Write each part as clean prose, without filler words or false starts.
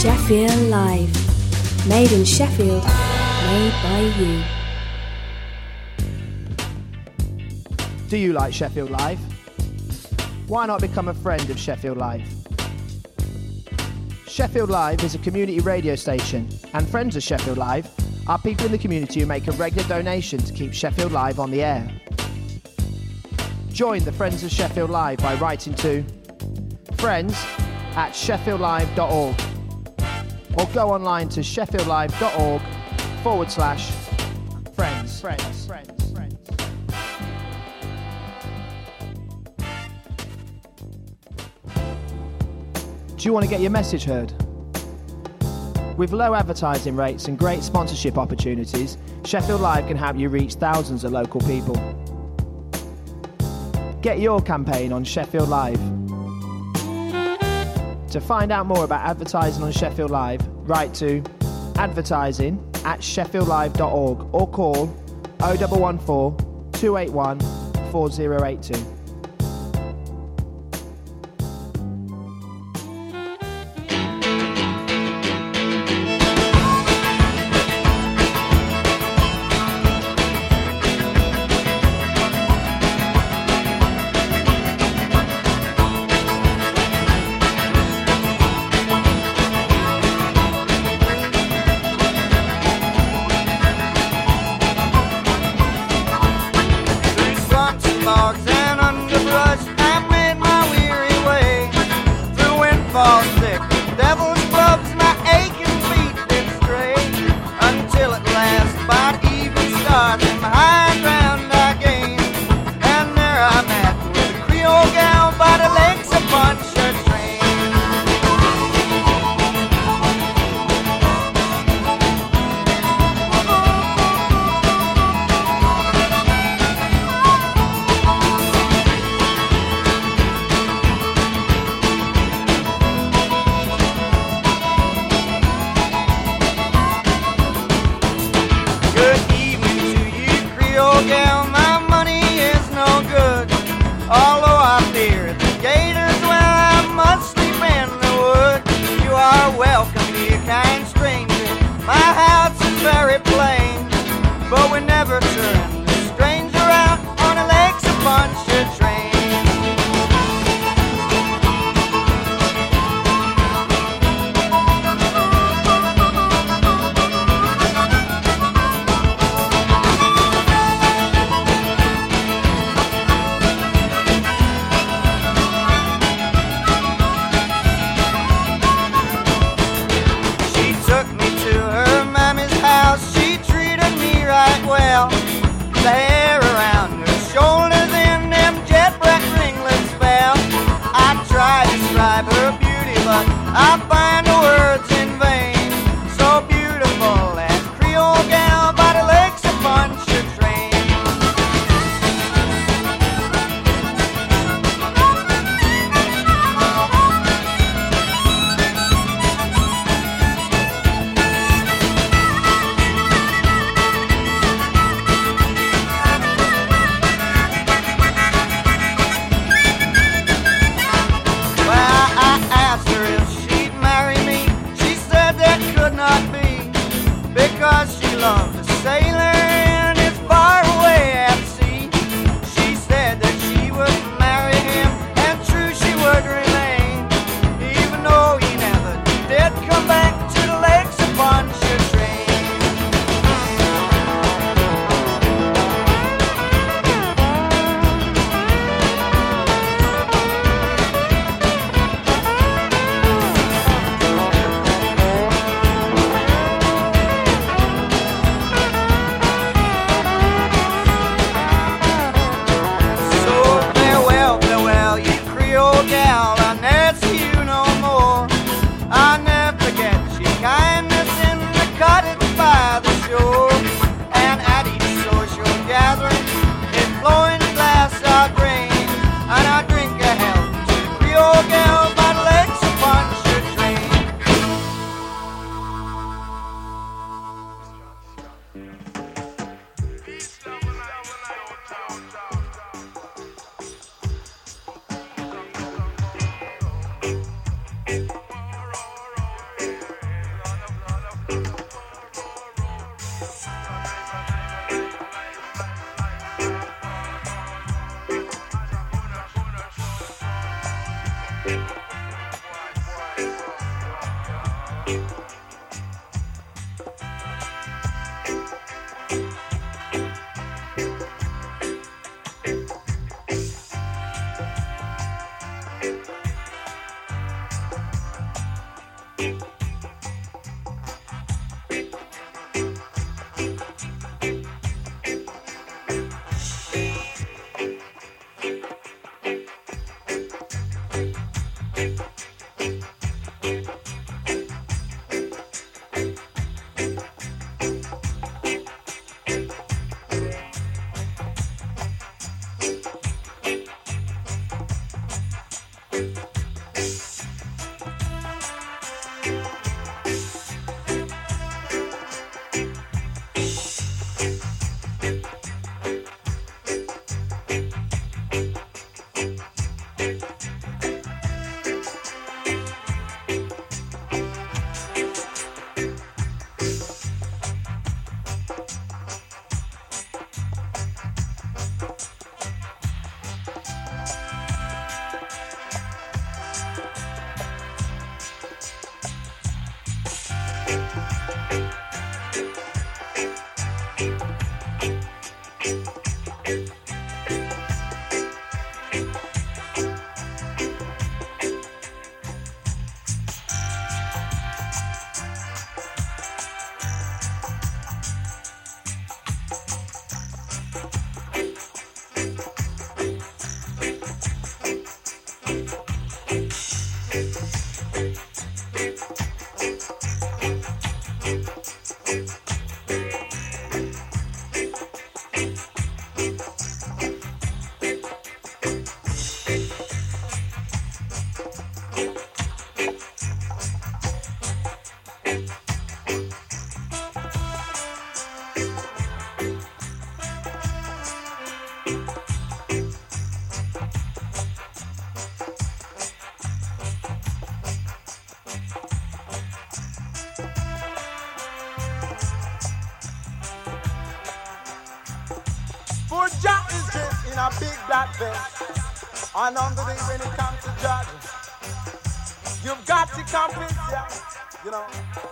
Sheffield Live. Made in Sheffield, made by you. Do you like Sheffield Live? Why not become a friend of Sheffield Live? Sheffield Live is a community radio station, and friends of Sheffield Live are people in the community who make a regular donation to keep Sheffield Live on the air. Join the Friends of Sheffield Live by writing to friends@sheffieldlive.org or go online to sheffieldlive.org/friends. Do you want to get your message heard? With low advertising rates and great sponsorship opportunities, Sheffield Live can help you reach thousands of local people. Get your campaign on Sheffield Live. To find out more about advertising on Sheffield Live, write to advertising@sheffieldlive.org or call 0114 281 4082. Logs and underbrush, I made my weary way through windfall thick, devil's clubs, my aching feet did stray, until at last, by even stars, in my high ground I gained, and there I met with a Creole gal by the lakes of Pontchartrain. Gal, my money is no good. Although I fear the gators, well, I must sleep in the wood. You are welcome, you kind stranger. My house is very plain, but we never turn the stranger out on the lakes of Pontchartrain. She treated me right well. The hair around her shoulders and them jet black ringlets fell. I tried to describe her beauty, but I find the words in vain. So beautiful, that Creole gal by the lakes of Pontchartrain. Well, I asked her if she'd marry For Jah is dressed in a big black vest, and on the day when it comes to judge, you've got to convince ya, you know.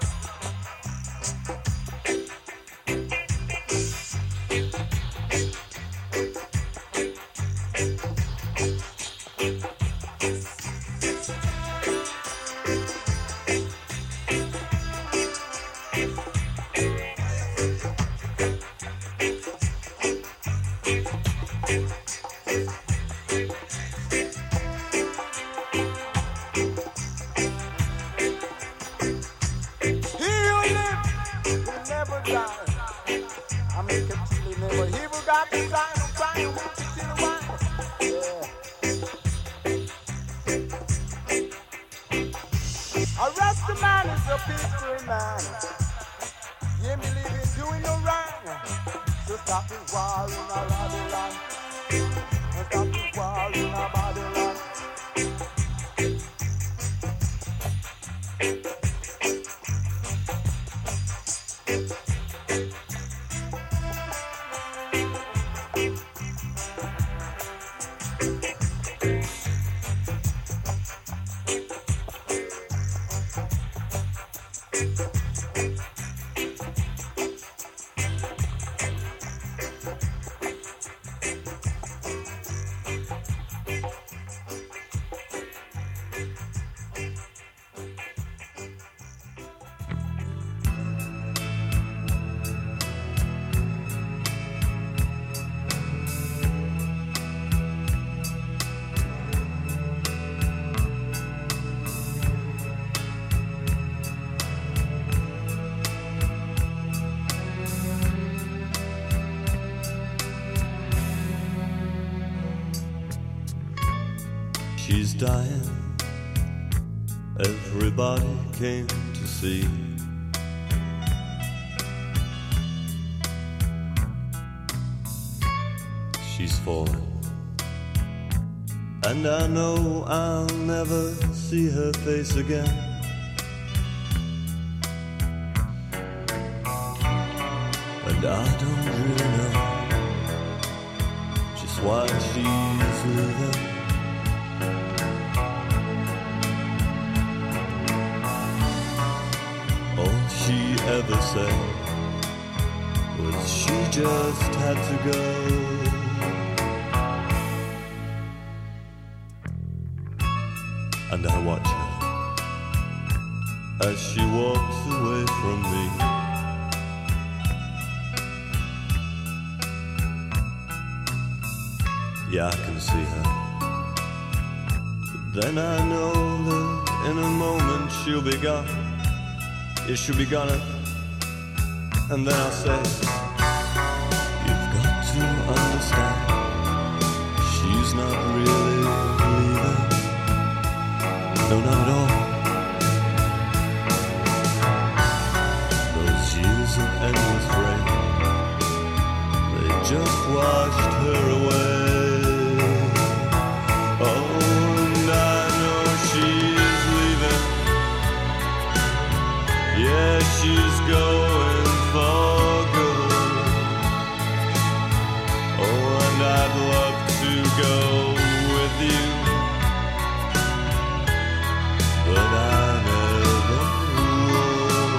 She's dying, everybody came to see. She's falling, and I know I'll never see her face again. And I don't really know just why she's leaving. ever said was she just had to go. And I watch her as she walks away from me. Yeah, I can see her. But then I know that in a moment she'll be gone. Yeah, she'll be gone. And then I'll say, you've got to understand, she's not really leaving. No, not at all. Those years of endless rain, they just washed her away. Oh, and I know she's leaving. Yeah, she's going for good. Oh, and I'd love to go with you, but I never would.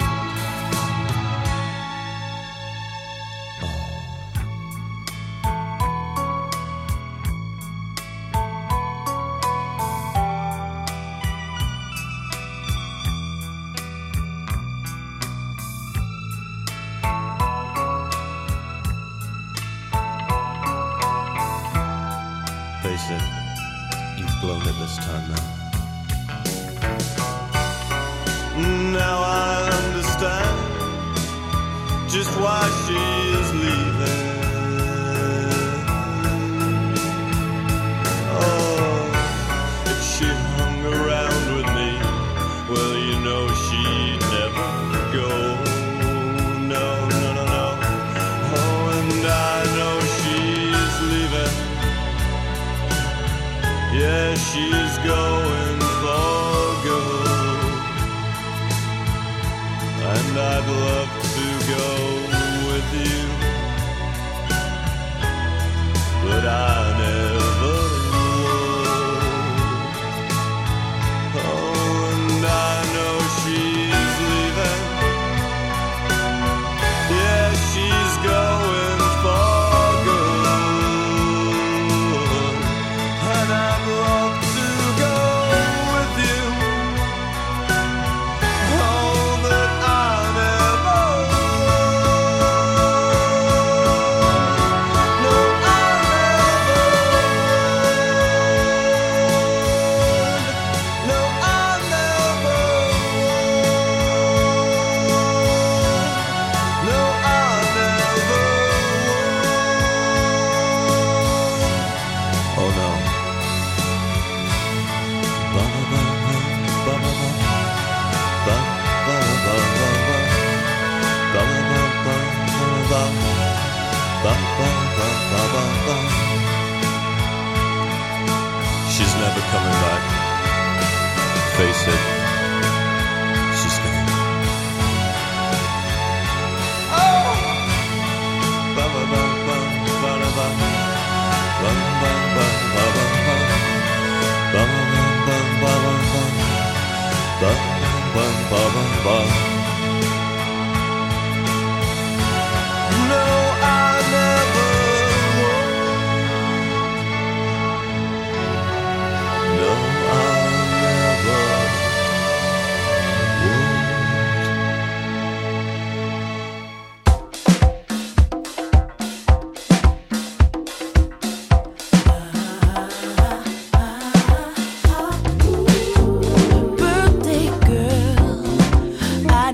Face it, you've blown it this time now. Now I understand just why she is leaving. Oh, if she hung around with me, well, you know she'd never go. No, no, no, no. Oh, and I know she's leaving. Yeah, she's going for good. And I'd love to go with you, but I never would. Oh, and I know she's leaving. Yeah, she's going for good. And I'd love to go with you. Oh, but I never would. No, I never would. No, I never would. No, I never would. Oh no. Ba ba ba ba ba ba ba ba ba ba ba ba ba ba ba. She's never coming back. Face it, she's gone. Oh. Ba ba ba ba ba ba ba ba ba ba ba ba. Ba ba ba ba ba ba ba ba ba ba. No, I never would. No, I never would. Birthday girl, I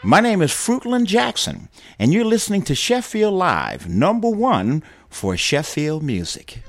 My name is Fruitland Jackson, and you're listening to Sheffield Live, #1 for Sheffield music.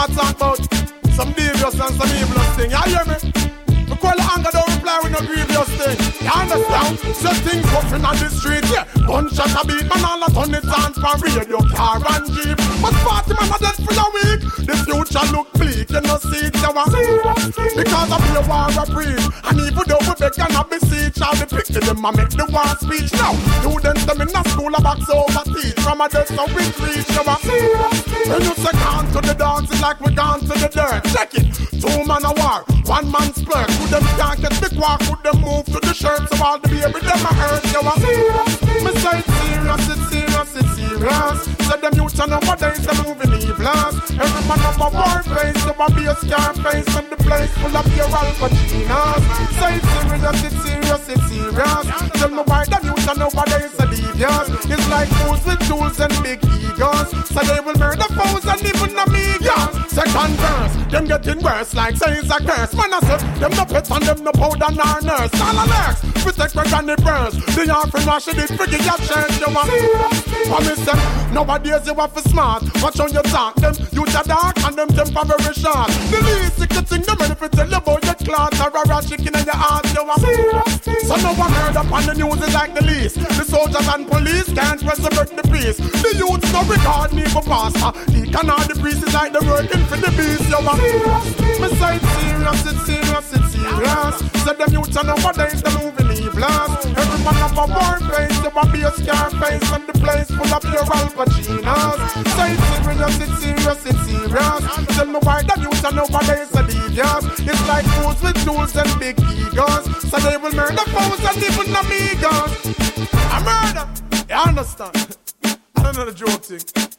start talking about some devious and some evilous thing. You hear me? We call the anger, don't reply with no grievous thing. You understand? So things puffing on the street, yeah. Gunshot a beat, man, all a turn it on from radio, car and jeep. But 40 man are dead for a week. The future look bleak, you know see it, you want. Because of the war a breeze. And even though we beg and a beseech, all the picture them a make the war speech. Now, students them in a school a box over teach. From a desk so we reach, you want. When you say gone to the dance, it's like we gone to the dirt. Check it, 2 man a war, 1 man splurge. Could them can't get the quark, could them move to the shirt. So all the baby them a hurt, you want. Me say it's serious, it's serious, it's serious. So them youth and nowadays they moving evil. Every man up a war face, so a be a scar face. And the place full of your Al Pacinos. Say it's serious, it's serious, it's serious. Tell me why them youth and nowadays are devious. It's like fools with tools and big egos. So they will murder foes and even amigos. Second verse, them getting worse like say it's a curse. Man I say, them no pets and them no powder nor nurse. All alerts, protect my granny burns. The offering wash it, forget your church, you want. Promise them, nowadays you have to smart. Watch on your talk, them you the dark and them temporary short. The least you could think them ready to tell you about your clout or a chicken in your heart, you want. So no one heard up on the news is like the least. The soldiers and police can't resurrect the peace. The youths no regard me for pastor. Deacon or the priest is like the working for the beast, you want. Me say it's serious, it's serious, it's serious. So them youths and nowadays they moving evil. Every man up a war face, there will be a scar face. And the place full of your Al Pacinos. Say it's serious, it's serious, it's serious. Tell me why the youths and nowadays are devious. It's like fools with tools and big egos. So they will murder foes and even amigos. A murder, you understand? I don't know the joke thing.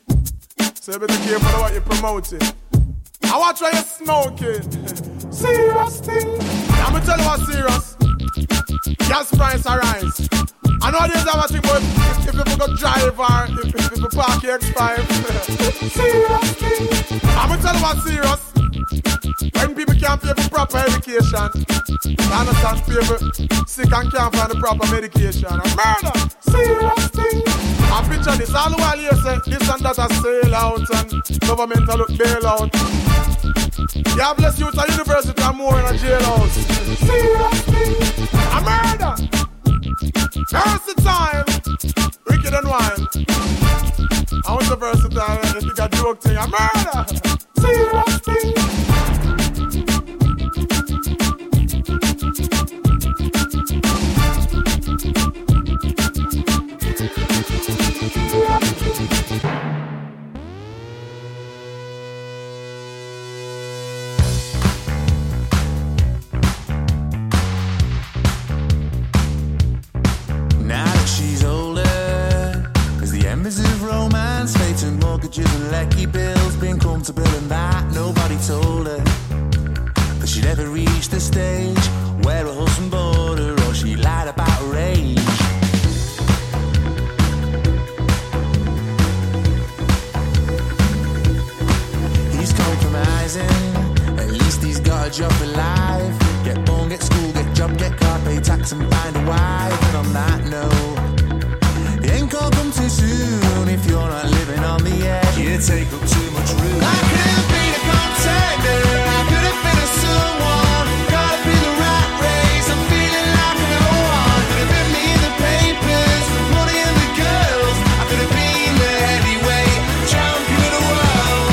So you better care for what you're promoting. I watch why you're smoking. Serious thing. I'm gonna tell you what's serious. Gas price arise. I know there's a thing, but if you go drive or if you park your X5. Serious thing. I'm gonna tell you what's serious. When people can't pay for proper education, you understand, pay for sick and can't find the proper medication. A murder. Serious thing. I picture this all the while you say this and that a sail out and government a look bail out. You have less youth at university and more in a jailhouse. Serious thing. A murder. Versatile. Wicked and wild. I want the versatile. I think a joke thing. A murder. Serious thing. Mortgages and lecky bills, been comfortable and that nobody told her that she'd ever reach the stage where a husband bored her or she lied about her age. He's compromising, at least he's got a job for life. Get born, get school, get job, get car, pay tax and find a wife. And on that note, it ain't gonna come too soon if you're not living on the edge. You take up too much room. I could have been a contender, I could have been a someone. Gotta be the rat race, I'm feeling like I'm no one. Could have been me in the papers, money and the girls. I could have been the heavyweight champion of the world.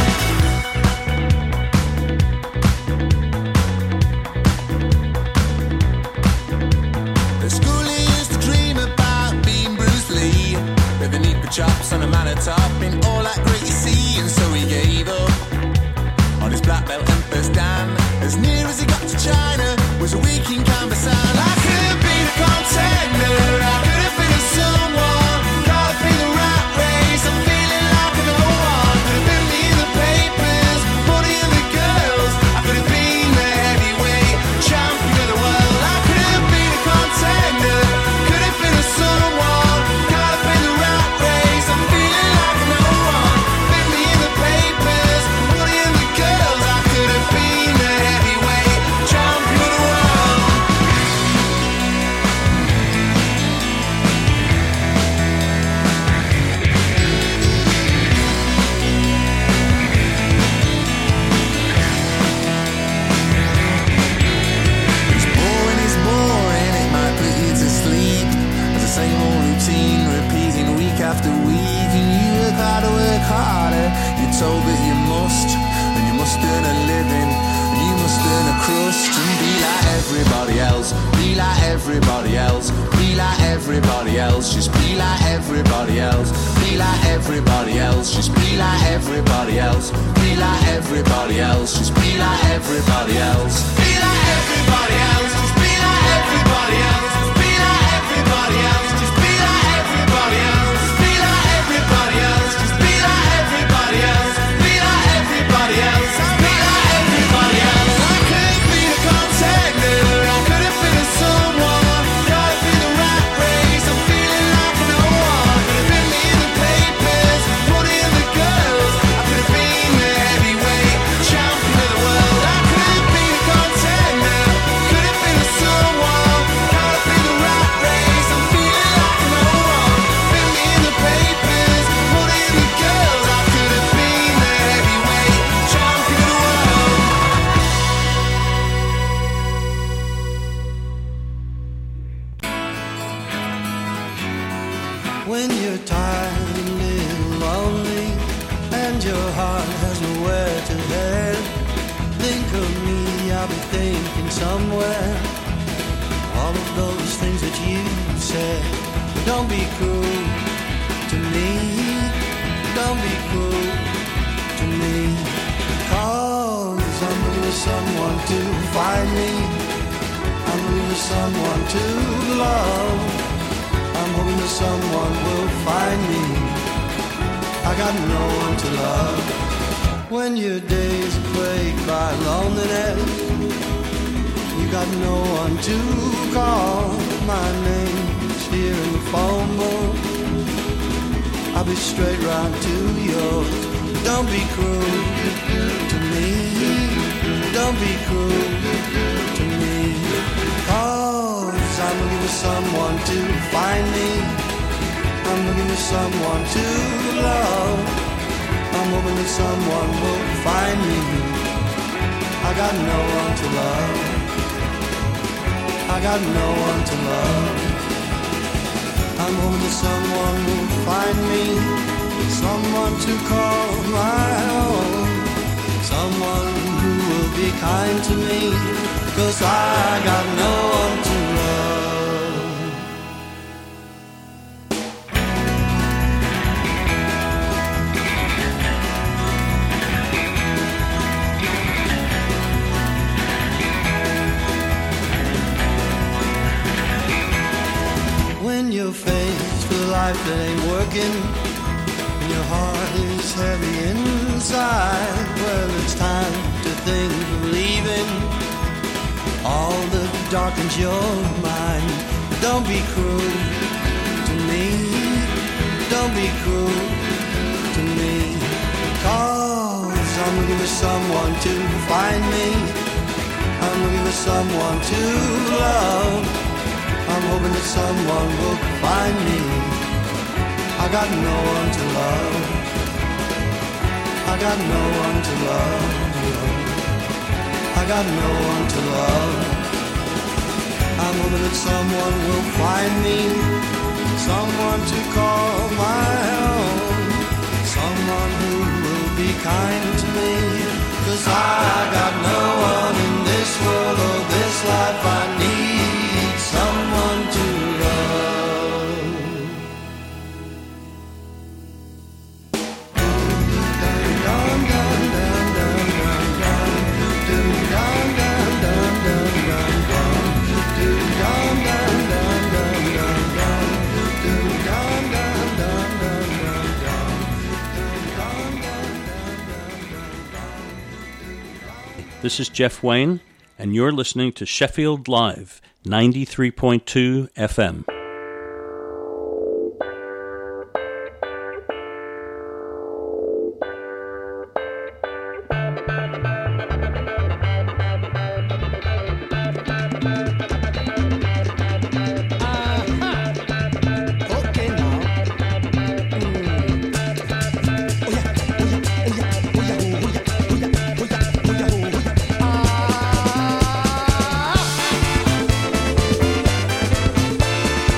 The school used to dream about being Bruce Lee, living neat for chops on a man at top in all that great you see. And so he gave up on his black belt and first dan. As near as he got to China was a week in canvas. And I could have been a contender, I could have been a someone. Gotta be the rat race, I'm feeling like I'm no one. Could have been me in the papers, money and the girls. I could have been the heavyweight champion of the world. I could have been a contender, could have been a someone. Gotta be the rat race, I'm feeling like I'm no one. Been me in the papers, money and the girls. I could have been the heavyweight champion of the world. so busy you must, and you must earn a living, and you must earn a crust, and be like everybody else, be like everybody else, be like everybody else, just be like everybody else, be like everybody else, just be like everybody else, be like everybody else, just be like everybody else, be like everybody else, just be like everybody else, just be like everybody else, just be like everybody else, just be like everybody else, just be like everybody else, be like everybody else, be like everybody else. I could be the contact mirror, I could have been someone, gotta be the rat race, I'm feeling like no one, could have been me in the papers, put in the girls, I could have been the heavyweight champion of the world. I could have been the contact mirror, could have been someone, gotta be the rat race, I'm feeling like no one, been me in the papers, put in the girls, I could have been the heavyweight champion of the world. When you're tired and little lonely, and your heart has nowhere to head, think of me, I'll be thinking somewhere all of those things that you said. But don't be cruel to me, don't be cruel to me, 'cause I'm looking for someone to find me, I'm looking for someone to love, I'm hoping that someone will find me, I got no one to love. When your days are plagued by loneliness, you got no one to call, my name's here in the phone book, I'll be straight round to yours. Don't be cruel to me, don't be cruel to me, 'cause I'm looking for someone to find me, I'm looking for someone to love, I'm hoping that someone will find me, I got no one to love, I got no one to love, I'm hoping that someone will find me, someone to call my own, someone who will be kind to me, 'cause I got no one to love. When you're faced with a life that ain't working, and your heart is heavy inside, well, it's time to think of leaving all that darkens your mind. Don't be cruel to me, don't be cruel to me, 'cause I'm looking for someone to find me, I'm looking for someone to love, I'm hoping that someone will find me, I got no one to love, I got no one to love, I got no one to love, I'm hoping that someone will find me, someone to call my own, someone who will be kind to me, 'cause I got no one in this world or this life, I need someone to love. This is Jeff Wayne, and you're listening to Sheffield Live, 93.2 FM. Oh yeah.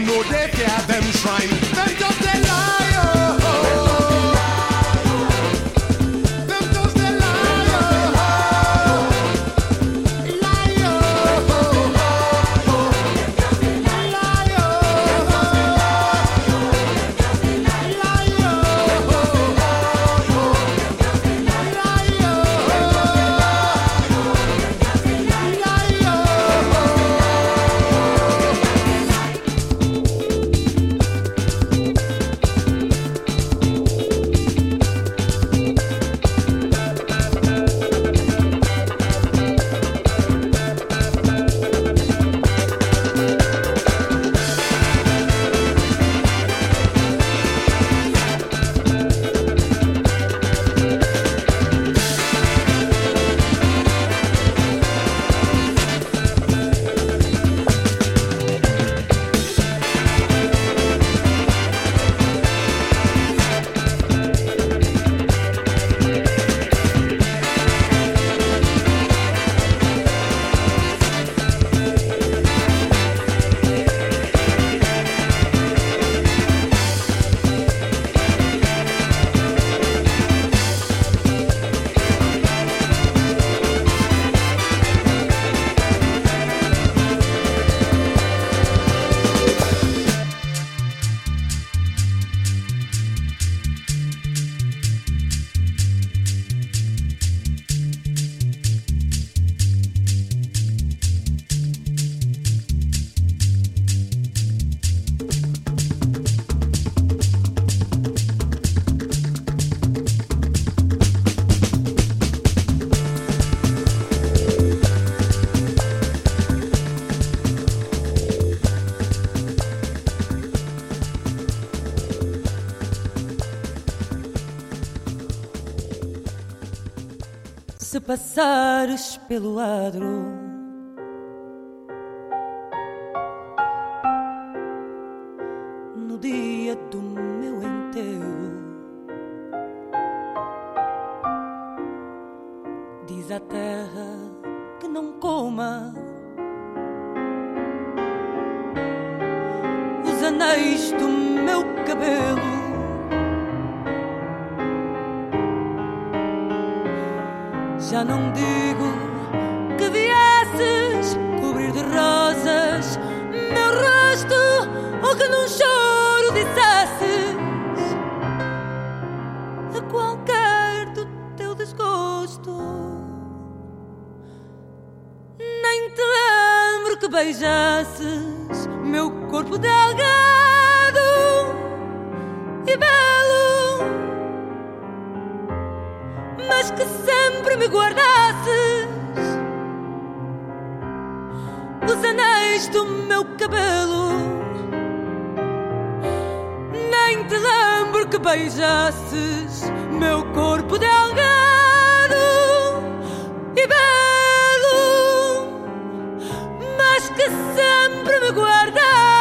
know they fear them shrine. Them just a liar. Them just a liar. Liar. Se passares pelo adro, no dia do meu enterro, diz à terra que não coma os anéis do meu cabelo. Já não digo que viesses cobrir de rosas meu rosto, ou que num choro dissesses a qualquer do teu desgosto. Nem te lembro que beijasses meu corpo delgado e belo, mas que sempre me guardasses os anéis do meu cabelo. Nem te lembro que beijasses meu corpo delgado e belo, mas que sempre me guardasses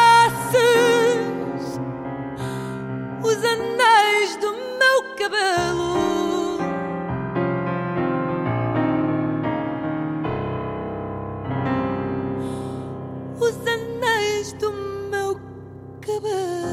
os anéis do meu cabelo. Os anéis do meu cabelo.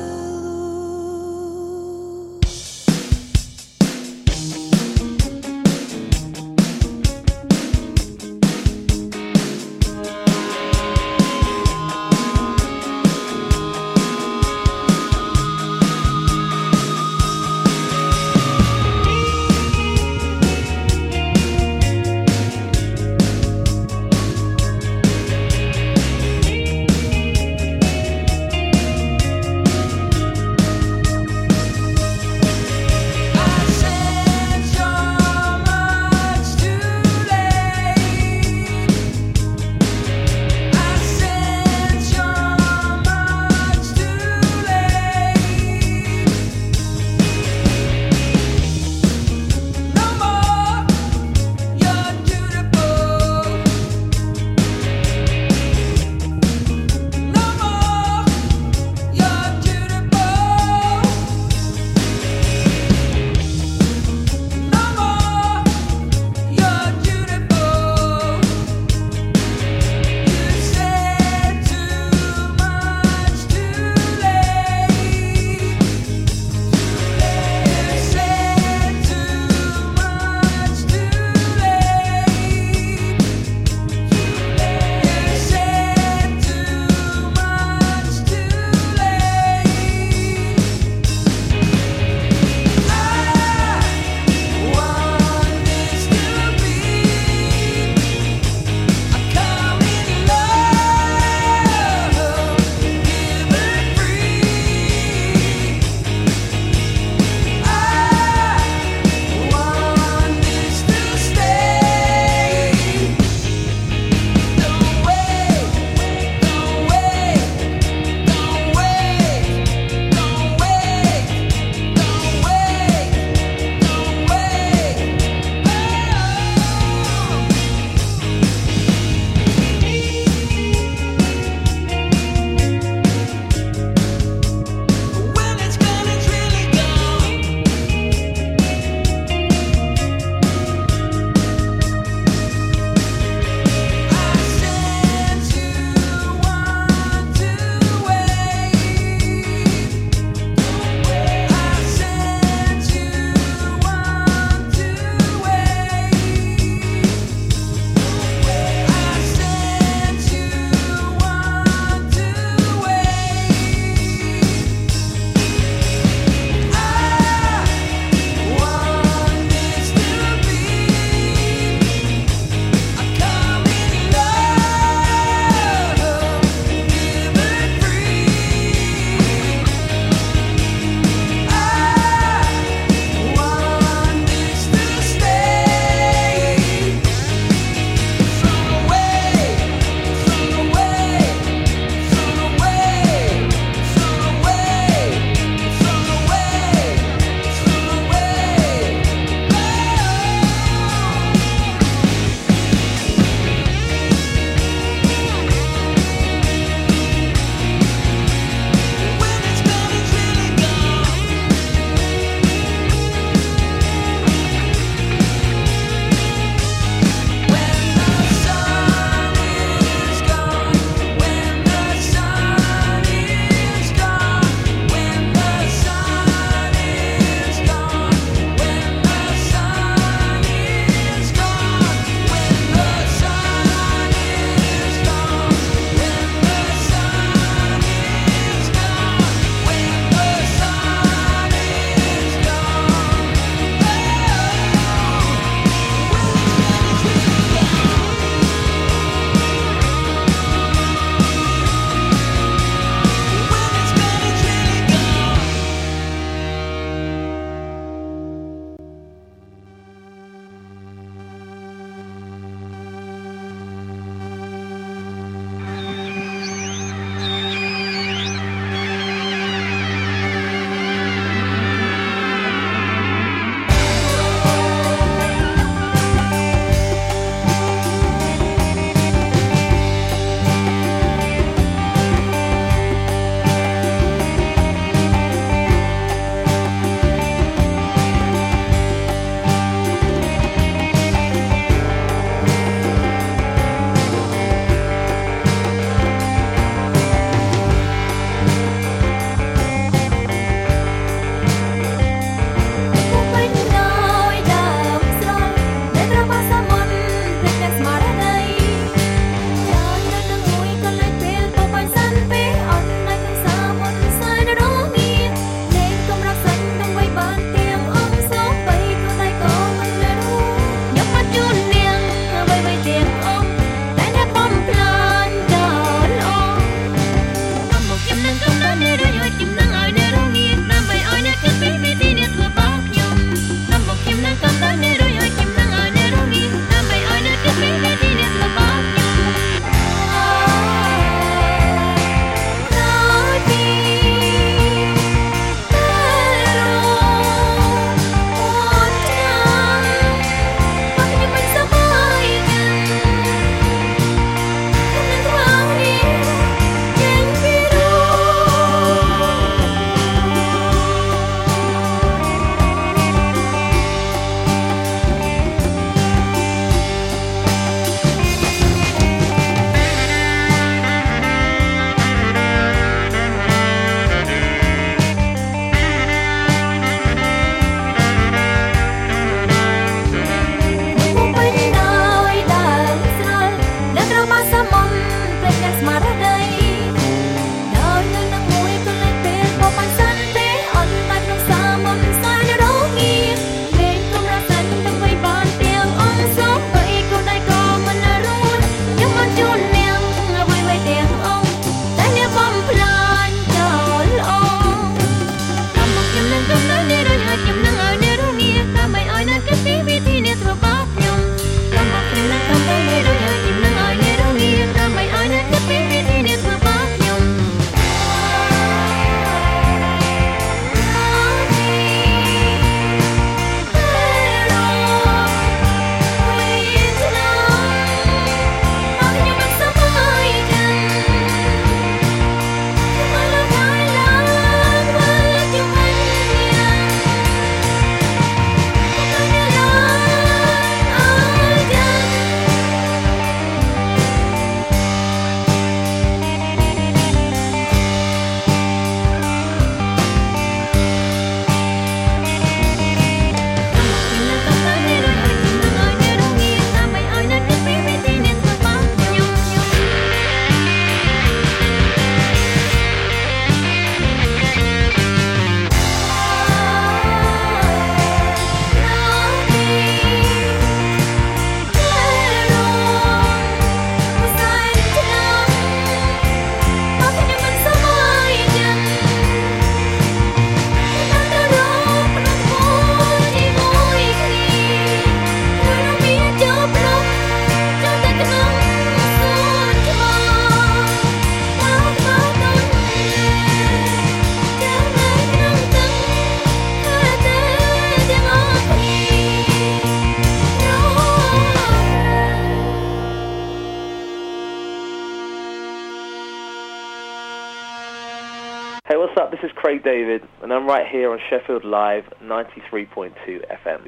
Hey, what's up? This is Craig David, and I'm right here on Sheffield Live 93.2 FM.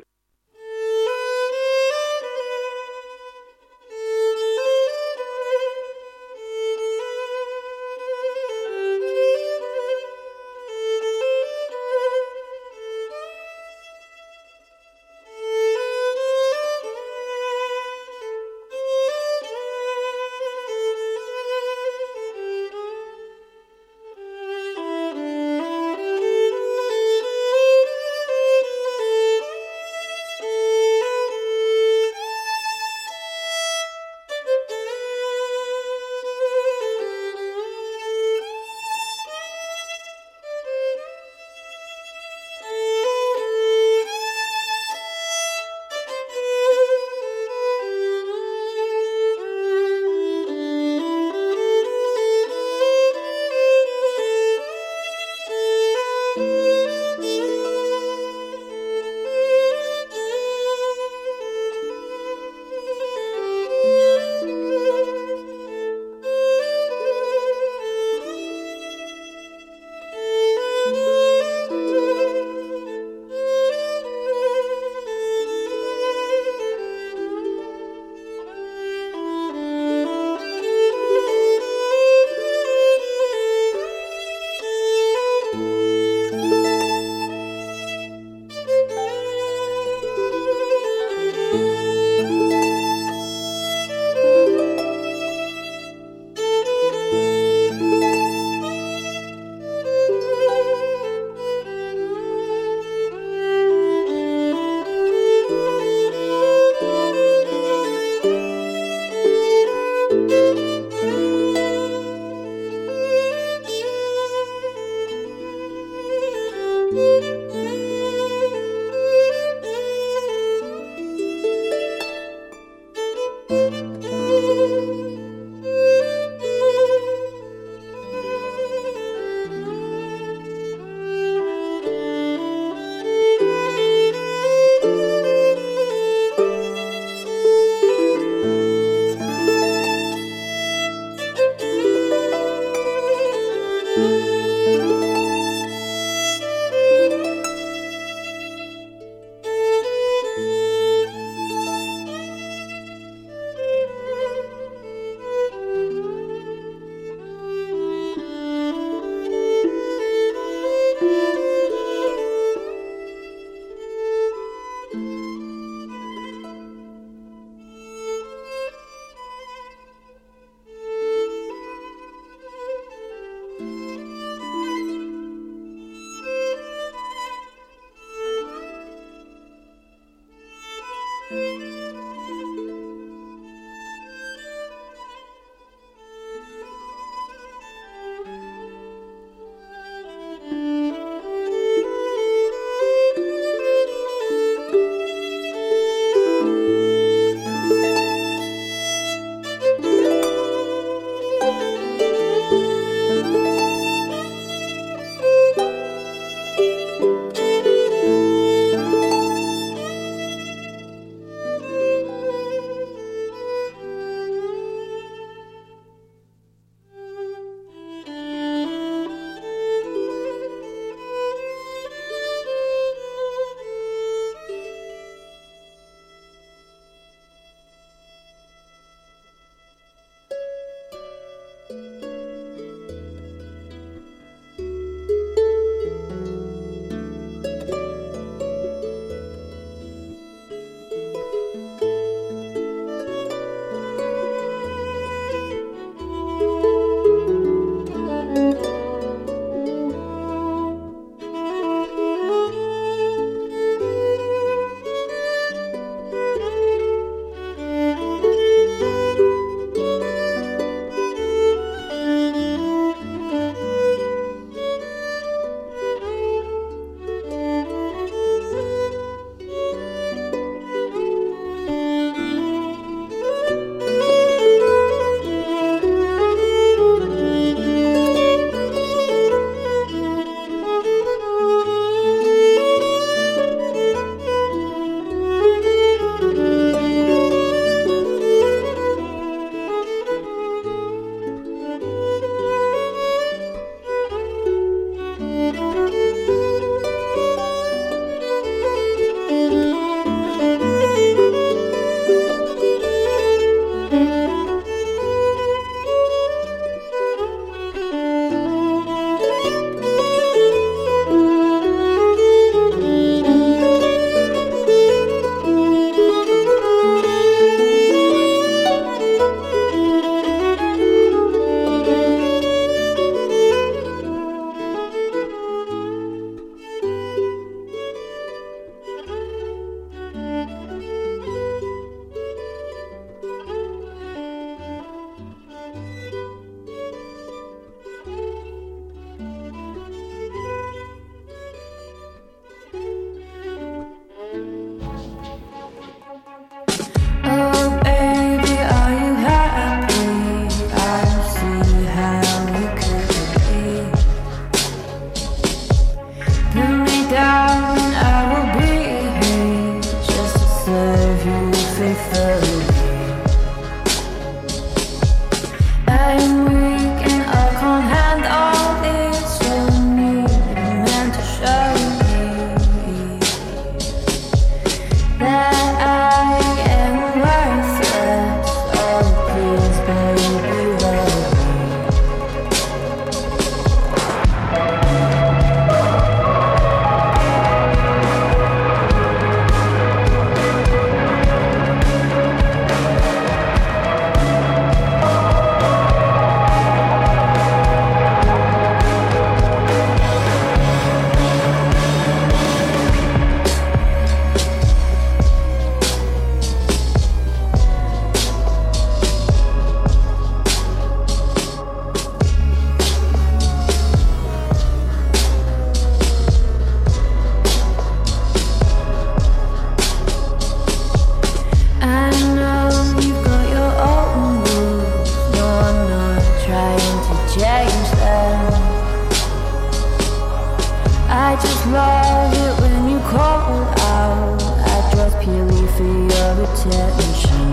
attention.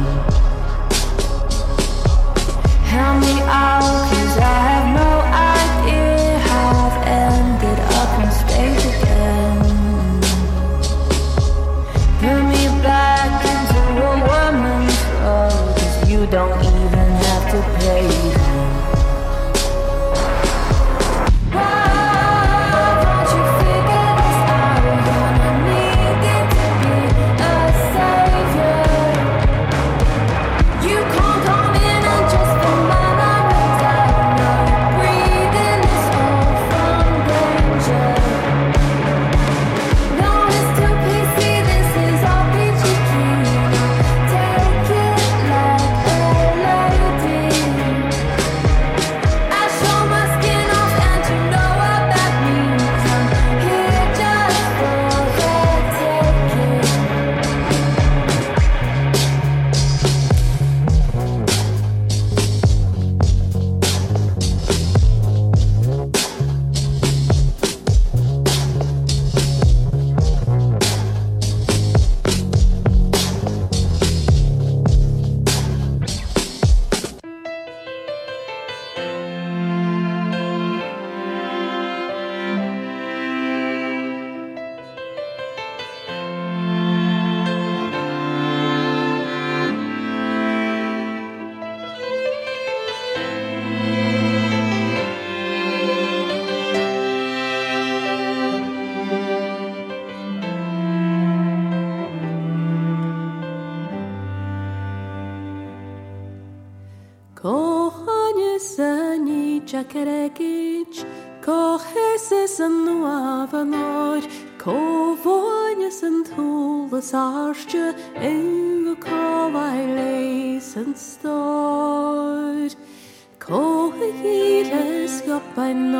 Help me out, 'cause I have no idea how I've ended up on stage again. Put me back into a woman's role, 'cause you don't even have to pay them. Jacaregic, coheses yn nuafanoid, cofoines yn thwlas arsio, yw cofai leis yn stoed. Cohegir ysgop